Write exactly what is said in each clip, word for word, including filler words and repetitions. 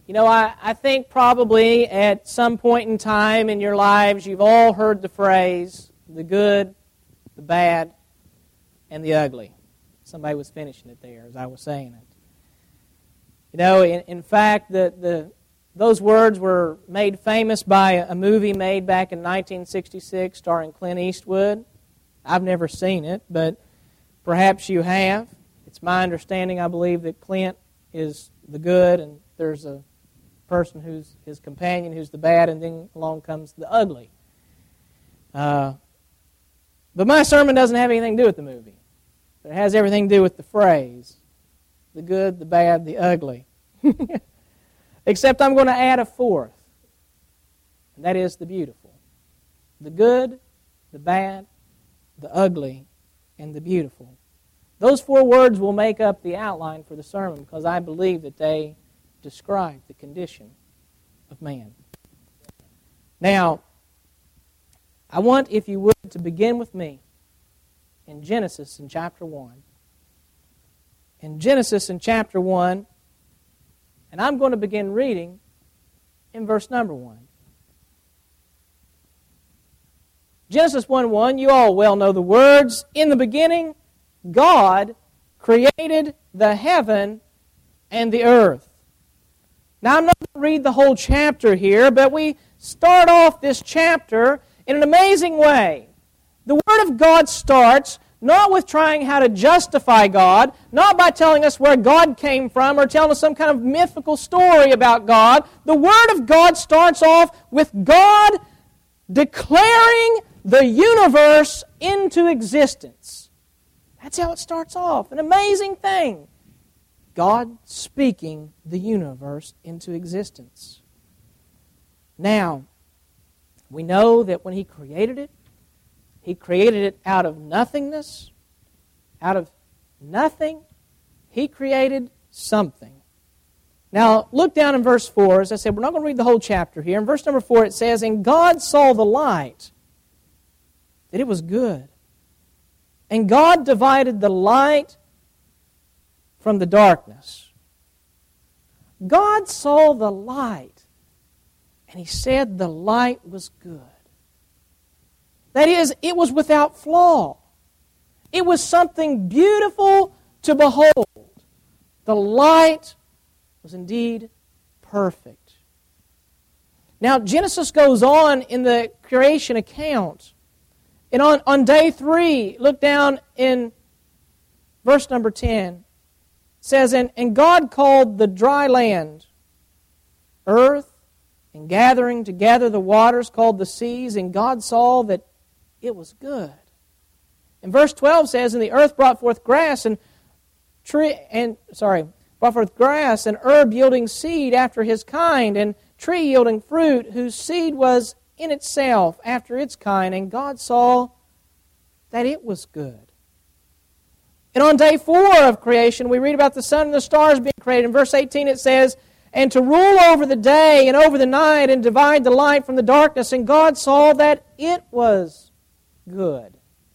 You know, I, I think probably at some point in time in your lives, you've all heard the phrase, the good, the bad, and the ugly. Somebody was finishing it there as I was saying it. You know, in, in fact, the, the those words were made famous by a movie made back in nineteen sixty-six starring Clint Eastwood. I've never seen it, but perhaps you have. It's my understanding, I believe, that Clint is the good, and there's a person who's his companion who's the bad, and then along comes the ugly. Uh, but my sermon doesn't have anything to do with the movie. But it has everything to do with the phrase, the good, the bad, the ugly. Except I'm going to add a fourth, and that is the beautiful. The good, the bad, the ugly, and the beautiful. Those four words will make up the outline for the sermon because I believe that they describe the condition of man. Now, I want, if you would, to begin with me in Genesis in chapter one. In Genesis in chapter one, and I'm going to begin reading in verse number one. Genesis one one, you all well know the words. In the beginning, God created the heaven and the earth. Now, I'm not going to read the whole chapter here, but we start off this chapter in an amazing way. The Word of God starts not with trying how to justify God, not by telling us where God came from or telling us some kind of mythical story about God. The Word of God starts off with God declaring the universe into existence. That's how it starts off. An amazing thing. God speaking the universe into existence. Now, we know that when He created it, He created it out of nothingness. Out of nothing, He created something. Now, look down in verse four. As I said, we're not going to read the whole chapter here. In verse number four it says, "And God saw the light, that it was good. And God divided the light from the darkness." God saw the light, and He said the light was good. That is, it was without flaw. It was something beautiful to behold. The light was indeed perfect. Now, Genesis goes on in the creation account. And on, on day three, look down in verse number ten. It says, and, and God called the dry land earth, and gathering together the waters called the seas, and God saw that it was good. And verse twelve says, and the earth brought forth grass and tree and sorry, brought forth grass and herb yielding seed after his kind, and tree yielding fruit, whose seed was in itself after its kind, and God saw that it was good. And on day four of creation, we read about the sun and the stars being created. In verse eighteen it says, and to rule over the day and over the night, and divide the light from the darkness, and God saw that it was good.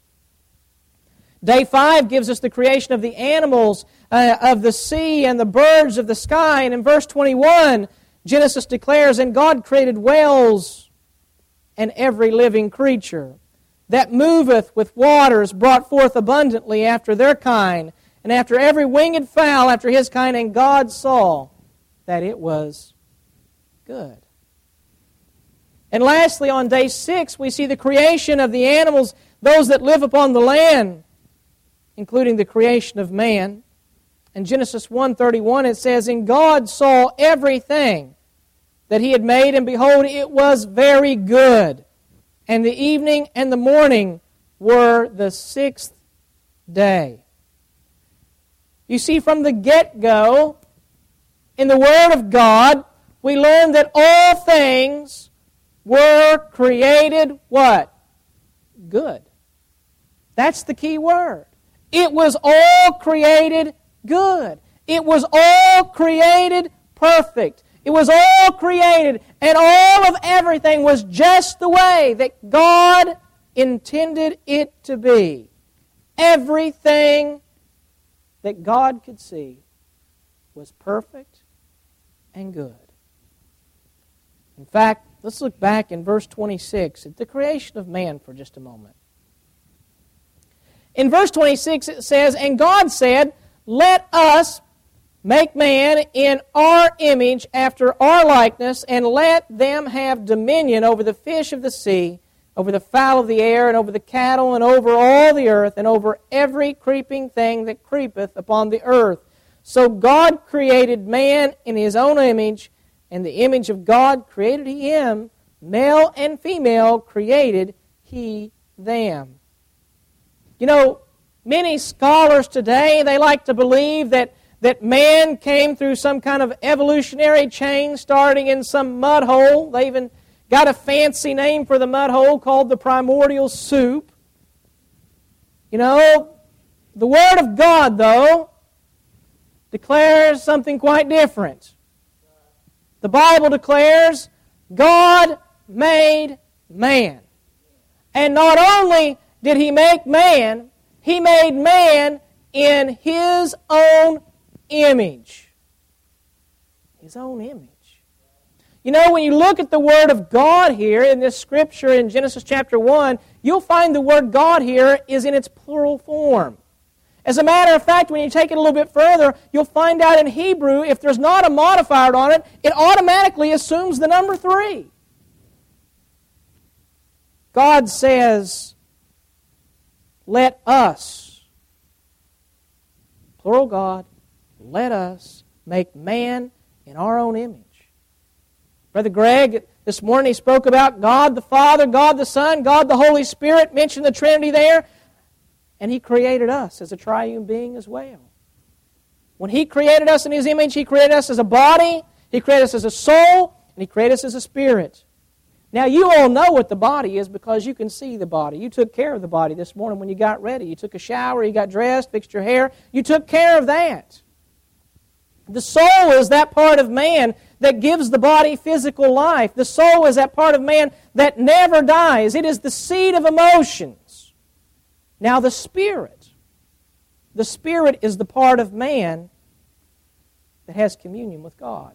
Day five gives us the creation of the animals uh, of the sea and the birds of the sky. And in verse twenty-one, Genesis declares, and God created whales and every living creature that moveth with waters, brought forth abundantly after their kind, and after every winged fowl after his kind. And God saw that it was good. And lastly, on day six, we see the creation of the animals, those that live upon the land, including the creation of man. In Genesis one thirty-one it says, and God saw everything that He had made, and behold, it was very good. And the evening and the morning were the sixth day. You see, from the get-go, in the Word of God, we learn that all things were created what? Good. That's the key word. It was all created good. It was all created perfect. It was all created, and all of everything was just the way that God intended it to be. Everything that God could see was perfect and good. In fact, let's look back in verse twenty-six at the creation of man for just a moment. In verse twenty-six it says, "And God said, Let us make man in our image after our likeness, and let them have dominion over the fish of the sea, over the fowl of the air, and over the cattle, and over all the earth, and over every creeping thing that creepeth upon the earth. So God created man in His own image, and the image of God created He him, male and female created He them." You know, many scholars today, they like to believe that, that man came through some kind of evolutionary chain starting in some mud hole. They even got a fancy name for the mud hole called the primordial soup. You know, the Word of God, though, declares something quite different. The Bible declares God made man. And not only did He make man, He made man in His own image. His own image. You know, when you look at the Word of God here in this Scripture in Genesis chapter one, you'll find the word God here is in its plural form. As a matter of fact, when you take it a little bit further, you'll find out in Hebrew, if there's not a modifier on it, it automatically assumes the number three. God says, "Let us," plural God, "let us make man in our own image." Brother Greg, this morning he spoke about God the Father, God the Son, God the Holy Spirit, mentioned the Trinity there, and He created us as a triune being as well. When He created us in His image, He created us as a body, He created us as a soul, and He created us as a spirit. Now, you all know what the body is because you can see the body. You took care of the body this morning when you got ready. You took a shower, you got dressed, fixed your hair. You took care of that. The soul is that part of man that gives the body physical life. The soul is that part of man that never dies. It is the seat of emotions. Now, the spirit. The spirit is the part of man that has communion with God,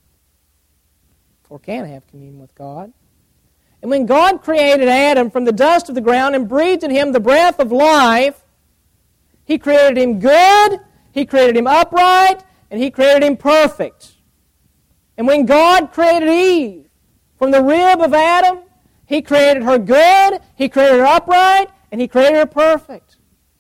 or can have communion with God. And when God created Adam from the dust of the ground and breathed in him the breath of life, He created him good, He created him upright, and He created him perfect. And when God created Eve from the rib of Adam, He created her good, He created her upright, and He created her perfect.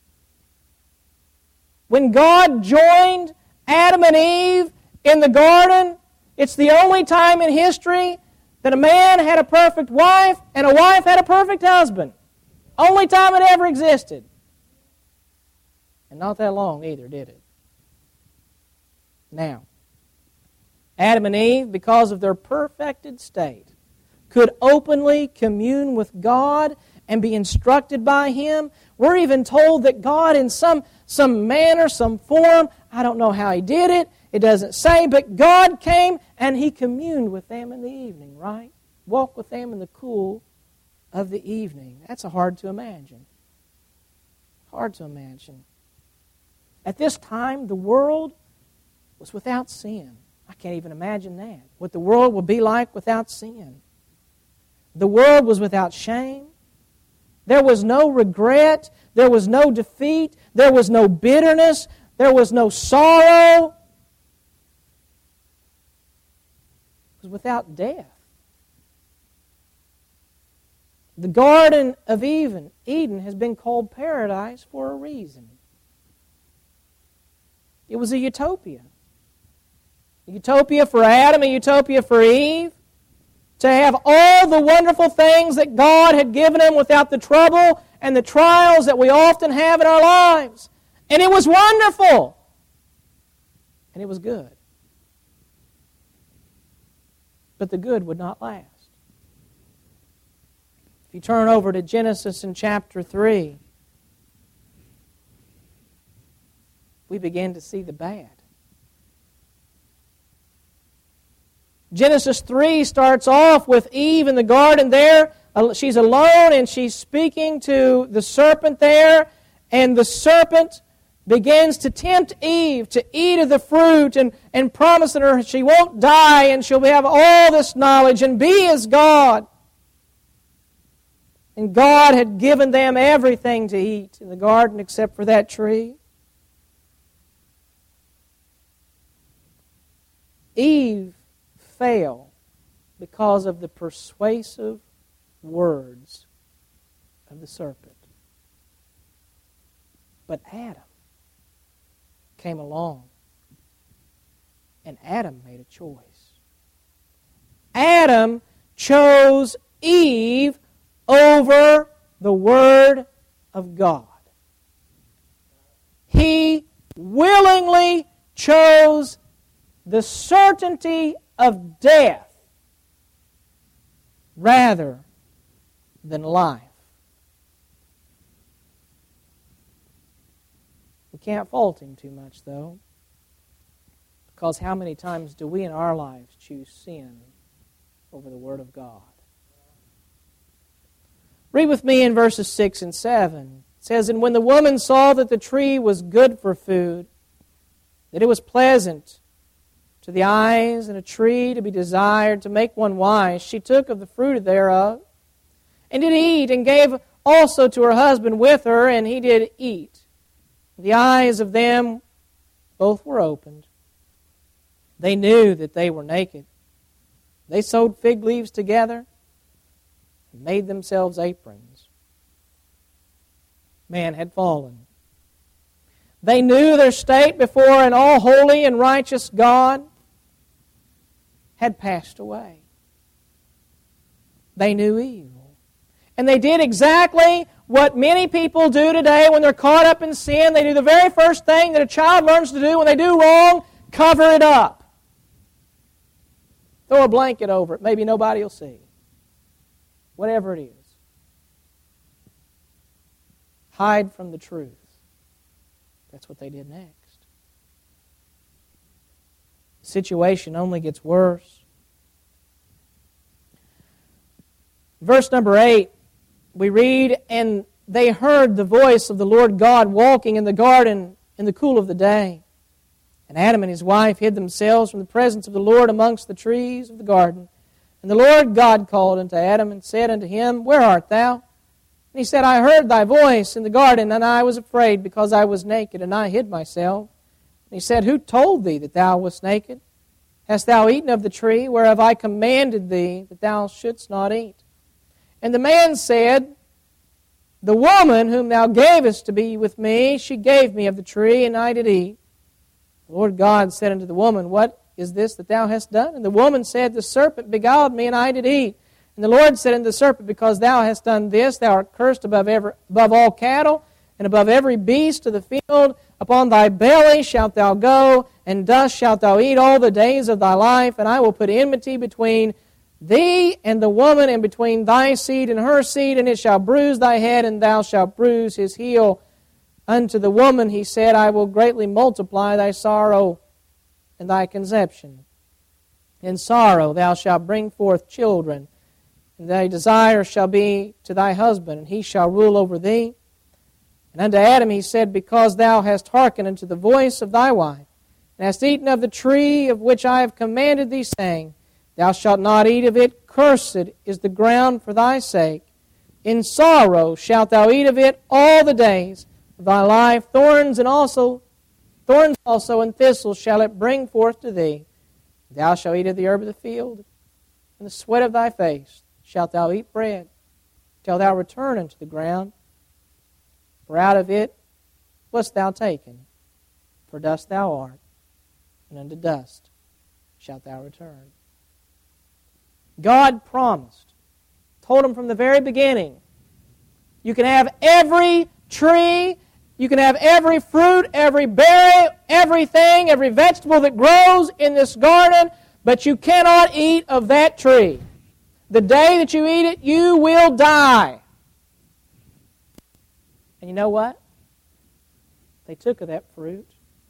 When God joined Adam and Eve in the garden, it's the only time in history that a man had a perfect wife and a wife had a perfect husband. Only time it ever existed. And not that long either, did it? Now, Adam and Eve, because of their perfected state, could openly commune with God and be instructed by Him. We're even told that God in some, some manner, some form, I don't know how He did it, it doesn't say, but God came and He communed with them in the evening, right? Walked with them in the cool of the evening. That's hard to imagine. Hard to imagine. At this time, the world was without sin. I can't even imagine that. What the world would be like without sin. The world was without shame. There was no regret. There was no defeat. There was no bitterness. There was no sorrow. It was without death. The Garden of Eden, Eden has been called paradise for a reason. It was a utopia. A utopia for Adam, a utopia for Eve. To have all the wonderful things that God had given them without the trouble and the trials that we often have in our lives. And it was wonderful. And it was good. But the good would not last. If you turn over to Genesis in chapter three, we begin to see the bad. Genesis three starts off with Eve in the garden there. She's alone and she's speaking to the serpent there. And the serpent begins to tempt Eve to eat of the fruit and, and promising her she won't die and she'll have all this knowledge and be as God. And God had given them everything to eat in the garden except for that tree. Eve fell because of the persuasive words of the serpent. But Adam came along, and Adam made a choice. Adam chose Eve over the Word of God. He willingly chose the certainty of death rather than life. We can't fault him too much, though, because how many times do we in our lives choose sin over the Word of God? Read with me in verses six and seven. It says, "And when the woman saw that the tree was good for food, that it was pleasant to the eyes, and a tree to be desired to make one wise, she took of the fruit thereof, and did eat, and gave also to her husband with her, and he did eat. The eyes of them both were opened. They knew that they were naked. They sewed fig leaves together and made themselves aprons." Man had fallen. They knew their state before an all-holy and righteous God had passed away. They knew evil. And they did exactly what many people do today when they're caught up in sin. They do the very first thing that a child learns to do when they do wrong: cover it up. Throw a blanket over it. Maybe nobody will see. Whatever it is. Hide from the truth. That's what they did next. The situation only gets worse. Verse number eight, we read, "And they heard the voice of the Lord God walking in the garden in the cool of the day. And Adam and his wife hid themselves from the presence of the Lord amongst the trees of the garden. And the Lord God called unto Adam and said unto him, Where art thou? And he said, I heard thy voice in the garden, and I was afraid, because I was naked, and I hid myself. And he said, Who told thee that thou wast naked? Hast thou eaten of the tree whereof I commanded thee that thou shouldst not eat? And the man said, The woman whom thou gavest to be with me, she gave me of the tree, and I did eat. The Lord God said unto the woman, What is this that thou hast done? And the woman said, The serpent beguiled me, and I did eat. And the Lord said unto the serpent, Because thou hast done this, thou art cursed above every, above all cattle, and above every beast of the field. Upon thy belly shalt thou go, and dust shalt thou eat all the days of thy life. And I will put enmity between thee and the woman, and between thy seed and her seed, and it shall bruise thy head, and thou shalt bruise his heel. Unto the woman he said, I will greatly multiply thy sorrow and thy conception. In sorrow thou shalt bring forth children, and thy desire shall be to thy husband, and he shall rule over thee. And unto Adam he said, Because thou hast hearkened unto the voice of thy wife, and hast eaten of the tree of which I have commanded thee, saying, Thou shalt not eat of it, cursed is the ground for thy sake. In sorrow shalt thou eat of it all the days of thy life. Thorns and also thorns also and thistles shall it bring forth to thee. Thou shalt eat of the herb of the field, and the sweat of thy face shalt thou eat bread, till thou return unto the ground. For out of it wast thou taken, for dust thou art, and unto dust shalt thou return. God promised, told him from the very beginning, you can have every tree, you can have every fruit, every berry, everything, every vegetable that grows in this garden, but you cannot eat of that tree. The day that you eat it, you will die. And you know what? They took of that fruit,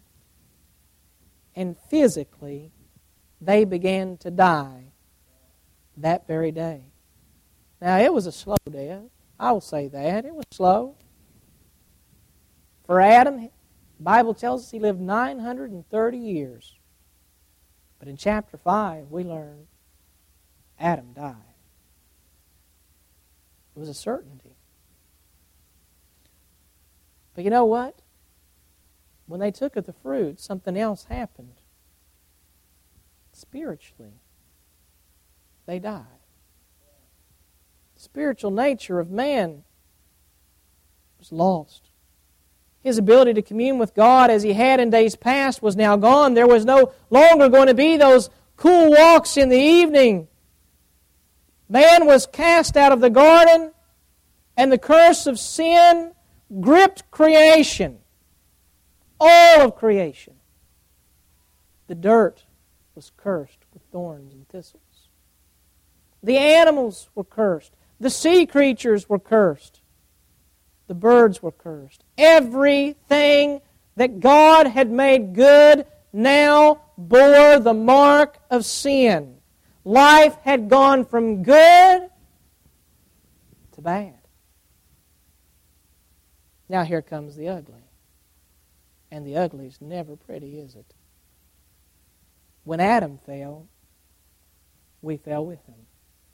and physically they began to die that very day. Now, it was a slow death. I will say that. It was slow. For Adam, The Bible tells us he lived nine hundred thirty years. But in chapter five, we learn Adam died. It was a certainty. But you know what? When they took of the fruit, something else happened. Spiritually, they died. The spiritual nature of man was lost. His ability to commune with God as he had in days past was now gone. There was no longer going to be those cool walks in the evening. Man was cast out of the garden, and the curse of sin gripped creation. All of creation. The dirt was cursed with thorns and thistles. The animals were cursed. The sea creatures were cursed. The birds were cursed. Everything that God had made good now bore the mark of sin. Life had gone from good to bad. Now here comes the ugly. And the ugly's never pretty, is it? When Adam fell, we fell with him.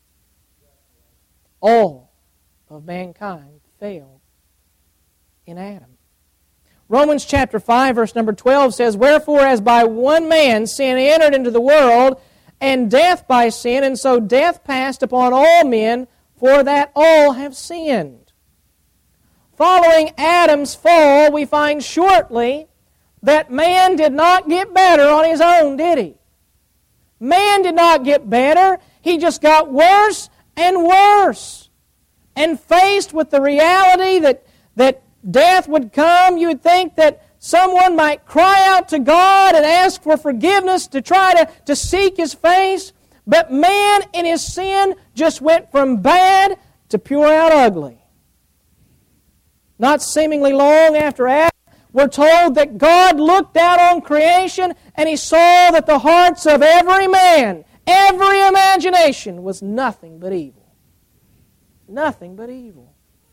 All of mankind fell in Adam. Romans chapter five, verse number twelve says, "Wherefore, as by one man sin entered into the world, and death by sin, and so death passed upon all men, for that all have sinned." Following Adam's fall, we find shortly that man did not get better on his own, did he? Man did not get better. He just got worse and worse. And faced with the reality that, that death would come, you would think that someone might cry out to God and ask for forgiveness to try to, to seek His face. But man in his sin just went from bad to pure out ugly. Not seemingly long after Adam, we're told that God looked out on creation and He saw that the hearts of every man, every imagination was nothing but evil. Nothing but evil.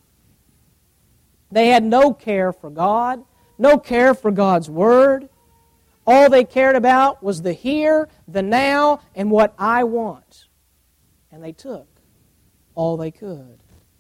They had no care for God, no care for God's Word. All they cared about was the here, the now, and what I want. And they took all they could.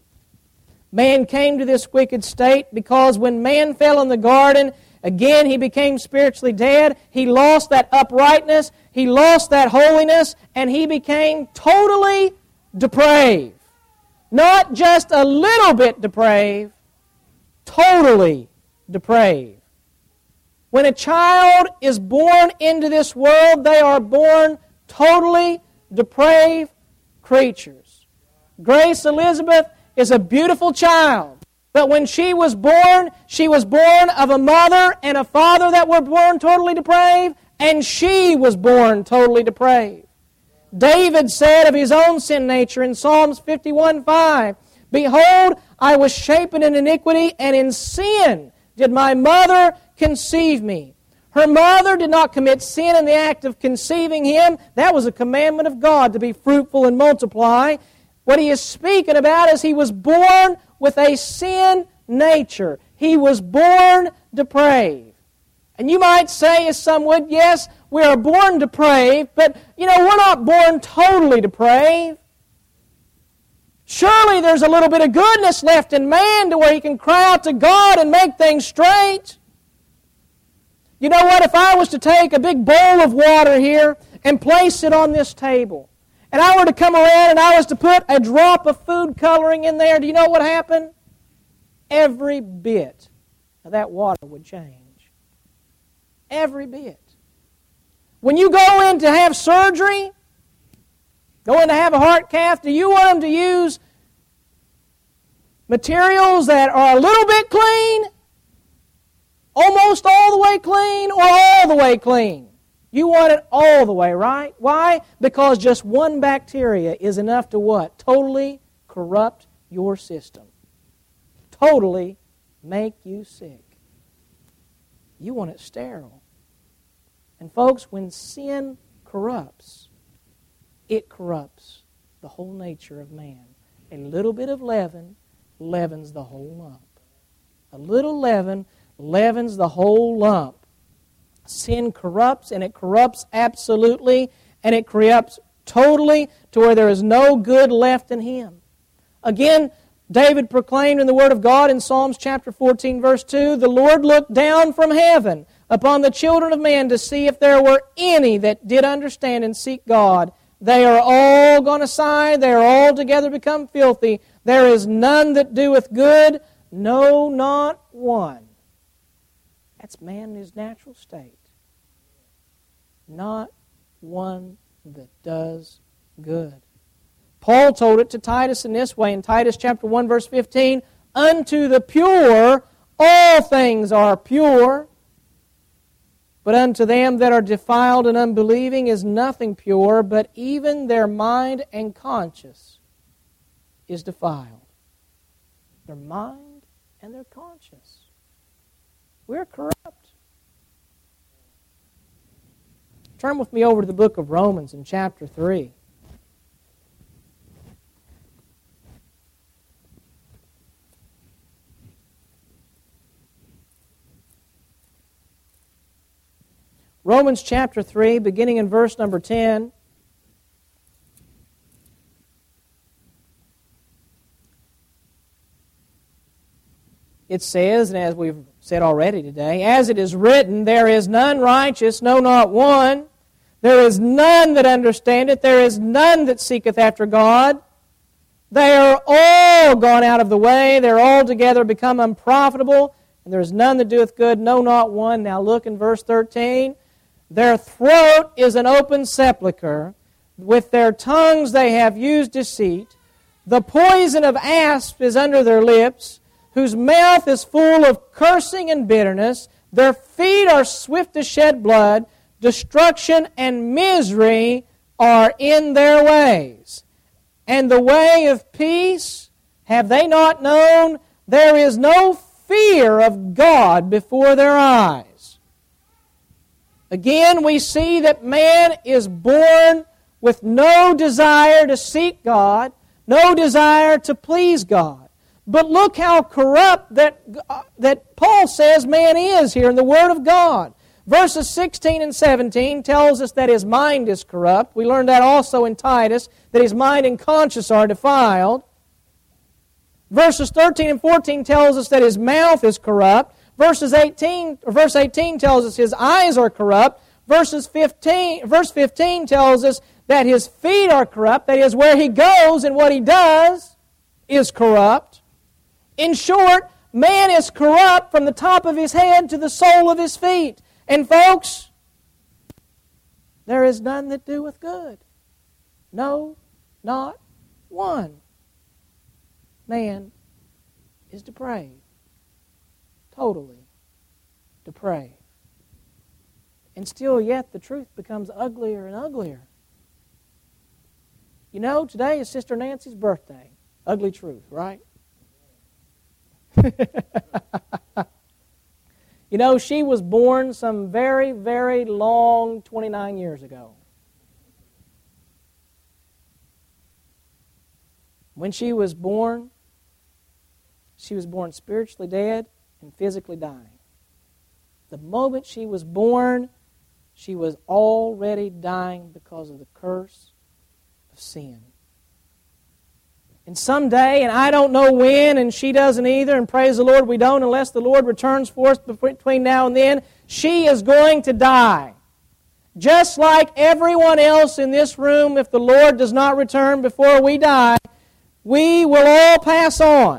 Man came to this wicked state because when man fell in the garden, again he became spiritually dead. He lost that uprightness, he lost that holiness, and he became totally depraved. Not just a little bit depraved, totally depraved. When a child is born into this world, they are born totally depraved creatures. Grace Elizabeth is a beautiful child. But when she was born, she was born of a mother and a father that were born totally depraved, and she was born totally depraved. David said of his own sin nature in Psalms fifty-one five, "Behold, I was shapen in iniquity, and in sin did my mother conceive me." Her mother did not commit sin in the act of conceiving him. That was a commandment of God to be fruitful and multiply. What he is speaking about is he was born with a sin nature. He was born depraved. And you might say, as some would, yes, we are born depraved, but, you know, we're not born totally depraved. Surely there's a little bit of goodness left in man to where he can cry out to God and make things straight. You know what? If I was to take a big bowl of water here and place it on this table, and I were to come around and I was to put a drop of food coloring in there, do you know what would happen? Every bit of that water would change. Every bit. When you go in to have surgery, go in to have a heart cath, do you want them to use materials that are a little bit clean, almost all the way clean, or all the way clean? You want it all the way, right? Why? Because just one bacteria is enough to what? Totally corrupt your system. Totally make you sick. You want it sterile. And folks, when sin corrupts, it corrupts the whole nature of man. A little bit of leaven leavens the whole lump. A little leaven leavens the whole lump. Sin corrupts, and it corrupts absolutely, and it corrupts totally to where there is no good left in him. Again, David proclaimed in the Word of God in Psalms chapter fourteen, verse two, "The Lord looked down from heaven upon the children of men to see if there were any that did understand and seek God. They are all gone aside, they are all together become filthy. There is none that doeth good, no, not one." That's man in his natural state. Not one that does good. Paul told it to Titus in this way in Titus chapter one, verse fifteen, "Unto the pure all things are pure, but unto them that are defiled and unbelieving is nothing pure, but even their mind and conscience is defiled." Their mind and their conscience. We're corrupt. Turn with me over to the book of Romans in chapter three. Romans chapter three, beginning in verse number ten. It says, and as we've said already today, "As it is written, there is none righteous, no, not one. There is none that understandeth, there is none that seeketh after God. They are all gone out of the way, they are altogether become unprofitable, and there is none that doeth good, no, not one." Now look in verse thirteen. "Their throat is an open sepulchre, with their tongues they have used deceit. The poison of asps is under their lips, whose mouth is full of cursing and bitterness. Their feet are swift to shed blood. Destruction and misery are in their ways. And the way of peace have they not known? There is no fear of God before their eyes." Again, we see that man is born with no desire to seek God, no desire to please God. But look how corrupt that, uh, that Paul says man is here in the Word of God. Verses sixteen and seventeen tells us that his mind is corrupt. We learned that also in Titus, that his mind and conscience are defiled. Verses thirteen and fourteen tells us that his mouth is corrupt. Verses eighteen, or verse eighteen tells us his eyes are corrupt. Verses fifteen, verse fifteen tells us that his feet are corrupt. That is, where he goes and what he does is corrupt. In short, man is corrupt from the top of his head to the sole of his feet. And folks, there is none that doeth good. No, not one. Man is depraved. Totally depraved. And still yet the truth becomes uglier and uglier. You know, today is Sister Nancy's birthday. Ugly truth, right? You know, she was born some very, very long twenty-nine years ago. When she was born, she was born spiritually dead and physically dying. The moment she was born, she was already dying because of the curse of sin. And someday, and I don't know when, and she doesn't either, and praise the Lord we don't unless the Lord returns for us between now and then, she is going to die. Just like everyone else in this room, if the Lord does not return before we die, we will all pass on.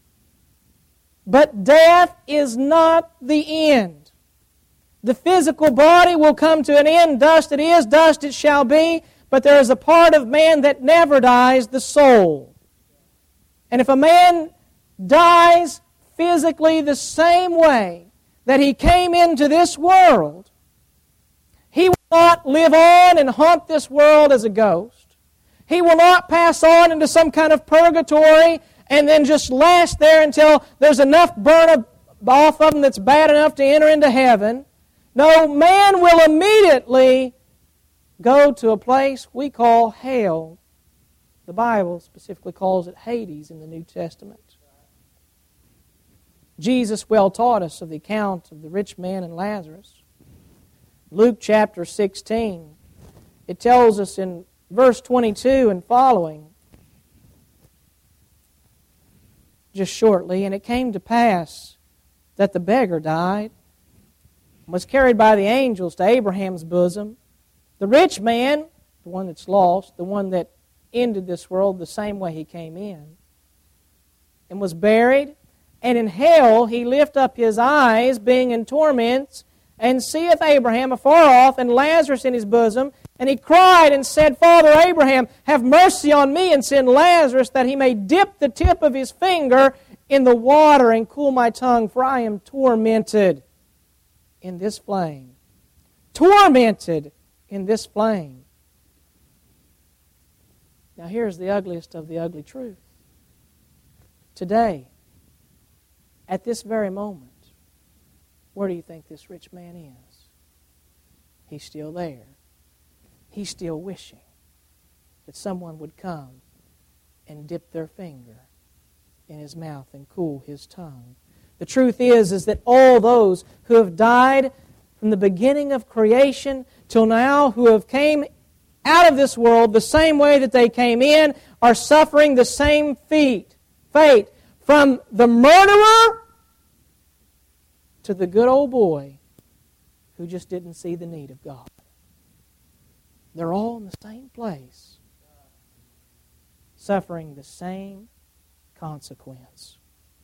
But death is not the end. The physical body will come to an end. Dust it is, dust it shall be. But there is a part of man that never dies, the soul. And if a man dies physically the same way that he came into this world, he will not live on and haunt this world as a ghost. He will not pass on into some kind of purgatory and then just last there until there's enough burn off of him that's bad enough to enter into heaven. No, man will immediately go to a place we call hell. The Bible specifically calls it Hades in the New Testament. Jesus well taught us of the account of the rich man and Lazarus. Luke chapter sixteen, it tells us in verse twenty-two and following, just shortly, and it came to pass that the beggar died, and was carried by the angels to Abraham's bosom. The rich man, the one that's lost, the one that ended this world the same way he came in, and was buried, and in hell he lift up his eyes, being in torments, and seeth Abraham afar off, and Lazarus in his bosom. And he cried and said, Father Abraham, have mercy on me, and send Lazarus, that he may dip the tip of his finger in the water, and cool my tongue, for I am tormented in this flame. Tormented in this flame. Now here's the ugliest of the ugly truth. Today, at this very moment, where do you think this rich man is? He's still there. He's still wishing that someone would come and dip their finger in his mouth and cool his tongue. The truth is, is that all those who have died from the beginning of creation till now, who have came out of this world the same way that they came in, are suffering the same fate. Fate from the murderer to the good old boy who just didn't see the need of God. They're all in the same place, suffering the same consequence.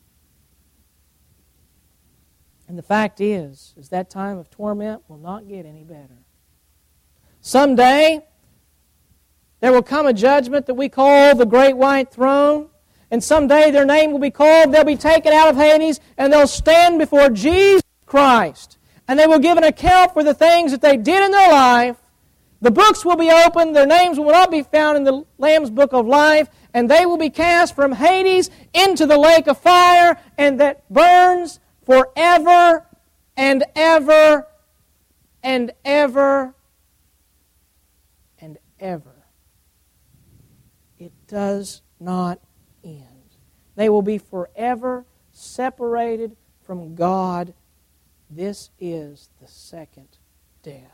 And the fact is, is that time of torment will not get any better. Someday, there will come a judgment that we call the Great White Throne, and someday their name will be called, they'll be taken out of Hades, and they'll stand before Jesus Christ, and they will give an account for the things that they did in their life. The books will be opened, their names will not be found in the Lamb's Book of Life, and they will be cast from Hades into the lake of fire, and that burns forever and ever and ever and ever. It does not end. They will be forever separated from God. This is the second death.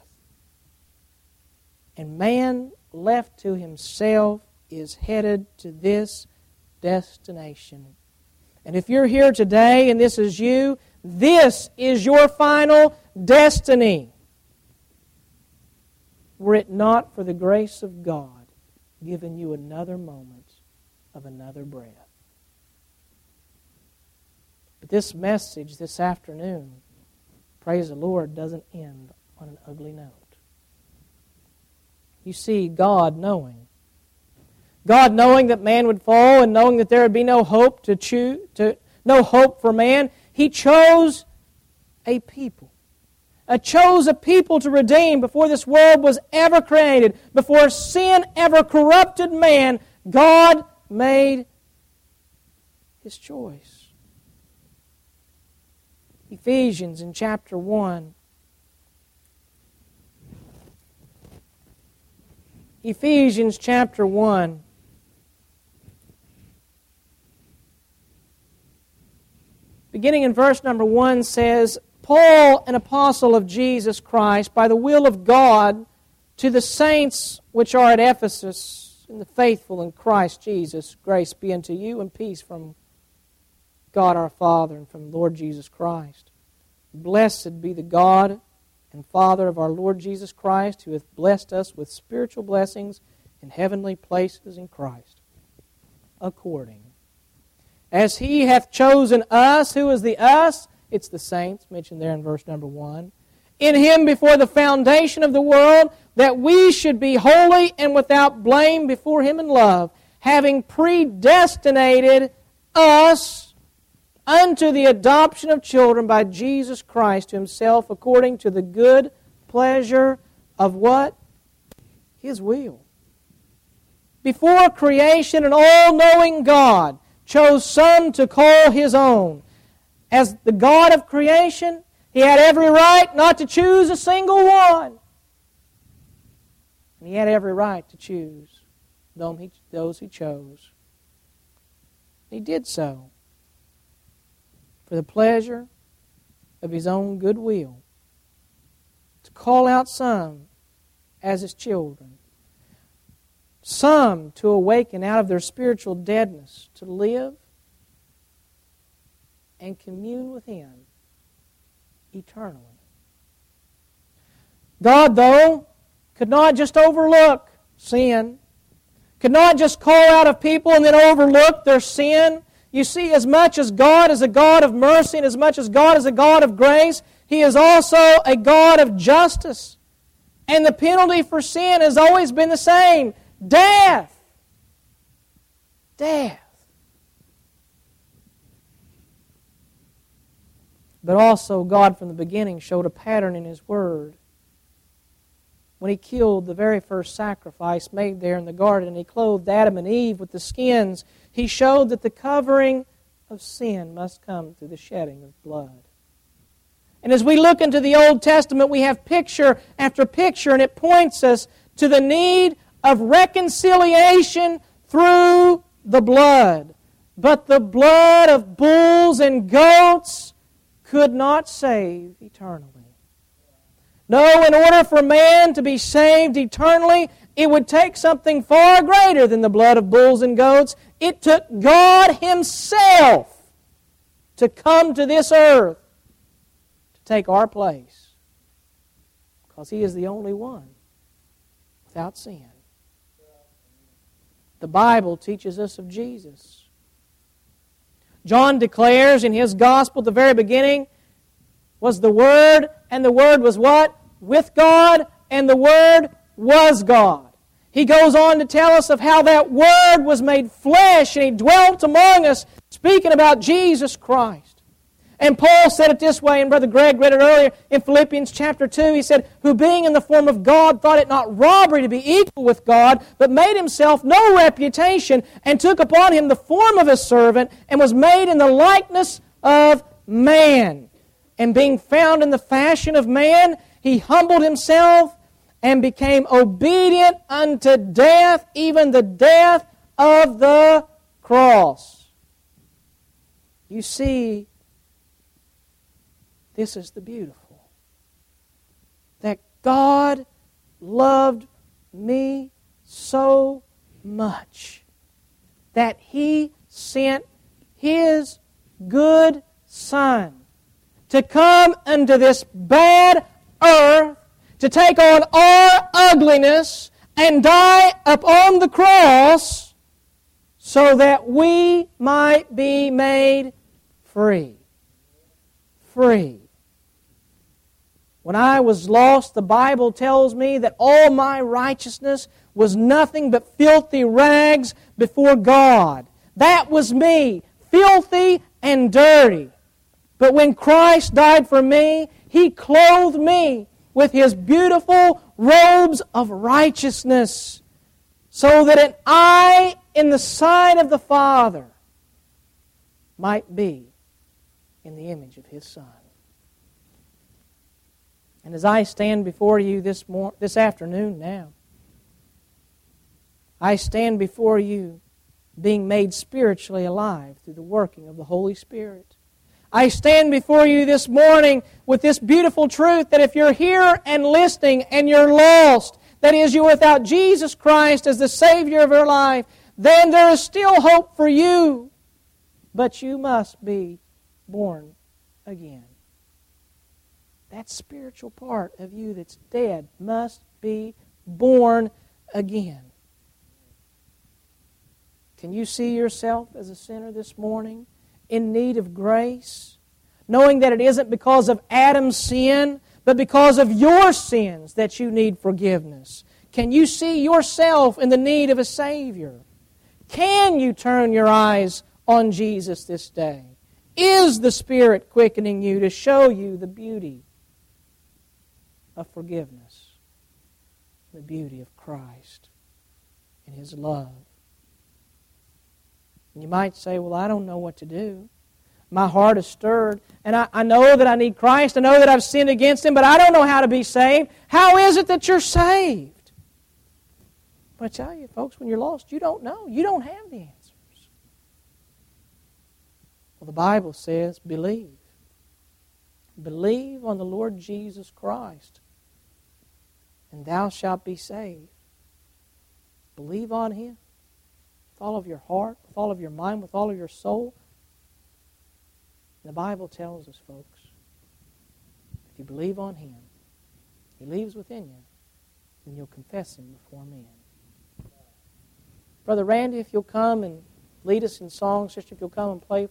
And man left to himself is headed to this destination. And if you're here today and this is you, this is your final destiny. Were it not for the grace of God giving you another moment of another breath. But this message this afternoon, praise the Lord, doesn't end on an ugly note. You see, God knowing. God knowing that man would fall and knowing that there would be no hope to choose, to, no hope for man, He chose a people. Uh, chose a people to redeem before this world was ever created. Before sin ever corrupted man, God made His choice. Ephesians in chapter one. Ephesians chapter one. Beginning in verse number one says, Paul, an apostle of Jesus Christ, by the will of God, to the saints which are at Ephesus, and the faithful in Christ Jesus, grace be unto you and peace from God our Father and from Lord Jesus Christ. Blessed be the God and Father of our Lord Jesus Christ, who hath blessed us with spiritual blessings in heavenly places in Christ, according as He hath chosen us. Who is the us? It's the saints, mentioned there in verse number one. In Him before the foundation of the world, that we should be holy and without blame before Him in love, having predestinated us unto the adoption of children by Jesus Christ to Himself, according to the good pleasure of what? His will. Before creation, an all-knowing God chose some to call His own. As the God of creation, He had every right not to choose a single one. And He had every right to choose those He chose. He did so. for the pleasure of His own good will, to call out some as His children, some to awaken out of their spiritual deadness, to live and commune with Him eternally. God, though, could not just overlook sin, could not just call out of people and then overlook their sin. You see, as much as God is a God of mercy and as much as God is a God of grace, He is also a God of justice. And the penalty for sin has always been the same: death. Death. But also, God from the beginning showed a pattern in His Word. When He killed the very first sacrifice made there in the garden, and He clothed Adam and Eve with the skins, He showed that the covering of sin must come through the shedding of blood. And as we look into the Old Testament, we have picture after picture, and it points us to the need of reconciliation through the blood. But the blood of bulls and goats could not save eternally. No, in order for man to be saved eternally, it would take something far greater than the blood of bulls and goats. It took God Himself to come to this earth to take our place, because He is the only one without sin. The Bible teaches us of Jesus. John declares in his Gospel at the very beginning was the Word, and the Word was what? With God, and the Word was God. He goes on to tell us of how that Word was made flesh and He dwelt among us, speaking about Jesus Christ. And Paul said it this way, and Brother Greg read it earlier in Philippians chapter two. He said, "Who being in the form of God thought it not robbery to be equal with God, but made Himself no reputation, and took upon Him the form of a servant, and was made in the likeness of man. And being found in the fashion of man, He humbled Himself and became obedient unto death, even the death of the cross." You see, this is the beautiful. That God loved me so much that He sent His good Son to come into this bad earth, to take on our ugliness and die upon the cross so that we might be made free. Free. When I was lost, the Bible tells me that all my righteousness was nothing but filthy rags before God. That was me, filthy and dirty. But when Christ died for me, He clothed me with His beautiful robes of righteousness, so that an I in the sight of the Father might be in the image of His Son. And as I stand before you this mor- this afternoon now, I stand before you being made spiritually alive through the working of the Holy Spirit. I stand before you this morning with this beautiful truth that if you're here and listening and you're lost, that is, you're without Jesus Christ as the Savior of your life, then there is still hope for you. But you must be born again. That spiritual part of you that's dead must be born again. Can you see yourself as a sinner this morning, in need of grace, knowing that it isn't because of Adam's sin, but because of your sins that you need forgiveness? Can you see yourself in the need of a Savior? Can you turn your eyes on Jesus this day? Is the Spirit quickening you to show you the beauty of forgiveness, the beauty of Christ and His love? And you might say, well, I don't know what to do. My heart is stirred, and I, I know that I need Christ. I know that I've sinned against Him, but I don't know how to be saved. How is it that you're saved? But I tell you, folks, when you're lost, you don't know. You don't have the answers. Well, the Bible says, believe. Believe on the Lord Jesus Christ, and thou shalt be saved. Believe on Him with all of your heart, with all of your mind, with all of your soul. The Bible tells us, folks, if you believe on Him, He lives within you, then you'll confess Him before men. Brother Randy, if you'll come and lead us in song. Sister, if you'll come and play